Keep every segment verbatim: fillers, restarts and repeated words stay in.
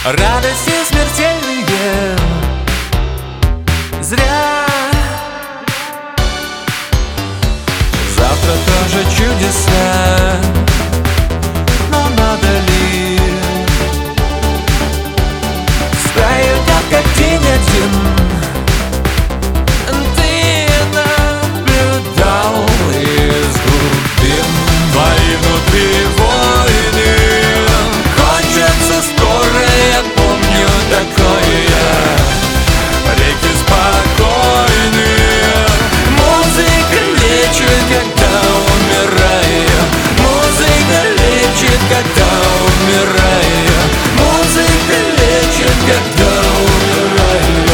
Радости смертельные зря. Завтра тоже чудеса, но надо ли? Стаю так, как день один, ты наблюдал из глубин. Твои внутри войны кончатся скоро, я помню такое. Реки спокойны, музыка лечит, когда умираю. Музыка лечит, когда умираю. Музыка лечит, когда умираю.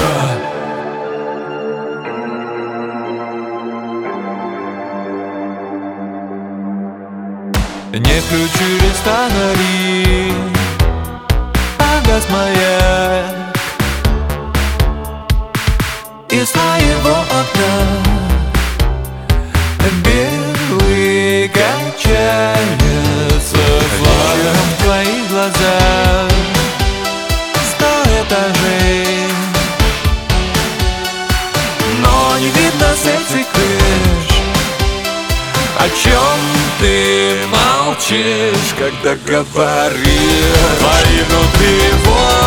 Не включили фонари, погас маяк. Из своего окна белый качается флаг. В твоих глазах сто этажей, но не видно сердце крыш. О чем ты молчишь, когда говоришь? Твои внутри